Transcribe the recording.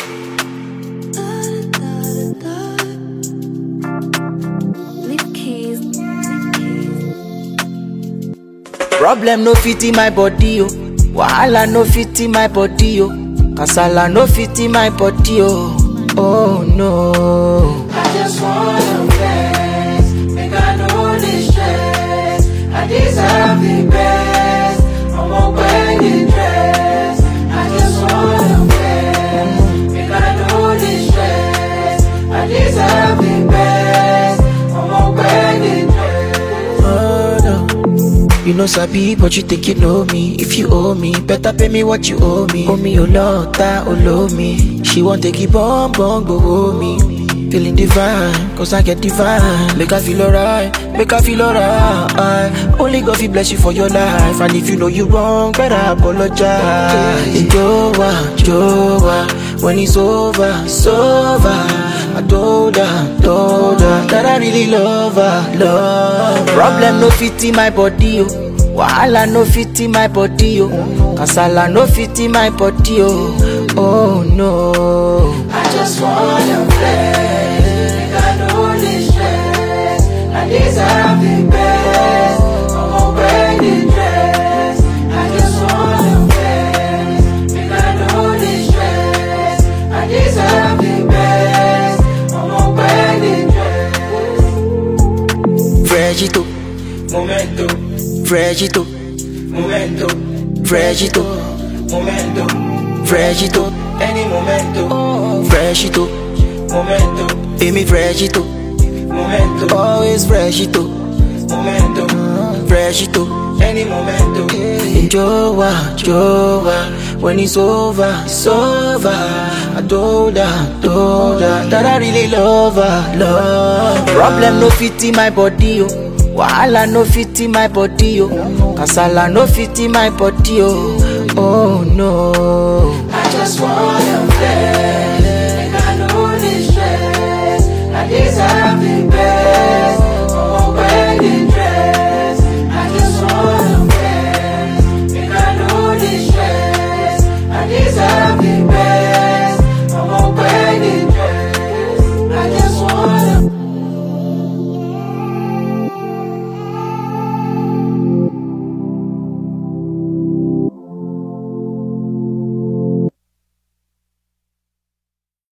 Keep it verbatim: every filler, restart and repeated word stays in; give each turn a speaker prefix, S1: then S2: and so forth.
S1: Problem no fit in my body, oh. Wahala no fit in my body, oh. Kasala no fit in my body, oh. Oh no.
S2: I just wanna flex, make I know this stress. I deserve the best. I'm a wedding dress. I just wanna flex, make I know this stress. I deserve the best. I'm a wedding dress.
S1: Oh no. You know sabi, but you think you know me. If you owe me, better pay me what you owe me. Owe me, oh Lord, that oh love me. She want to keep on, on, go hold me. Feeling divine, cause I get divine. Make her feel alright, make her feel alright. Only God will bless you for your life. And if you know you wrong, better apologize. Joa, Joa, when it's over, it's over. I told her, told her that I really love her, love her. Problem no fit in my body, oh. Wahala no fit in my body, oh. Kasala no fit in my body, oh. Oh no.
S2: I just wanna flex, make I know this stress. I deserve the best. I'm a wedding dress. I just wanna flex, make I know this stress. I deserve the best. I'm a wedding dress.
S1: Fregito,
S2: Momento,
S1: Fregito,
S2: momento,
S1: Fregito,
S2: momento,
S1: Fregito,
S2: any momento,
S1: Fregito,
S2: momento,
S1: Amy Fregito,
S2: momento,
S1: always Fregito,
S2: momento,
S1: Fregito,
S2: any momento.
S1: Joa, Joa, when it's over, it's over. I told her, told her that I really love her, love her. Problem no fit in my body, oh. Wahala no fit in my body, oh. Kasala no fit in my body, oh. Oh no.
S2: I just wanna flex.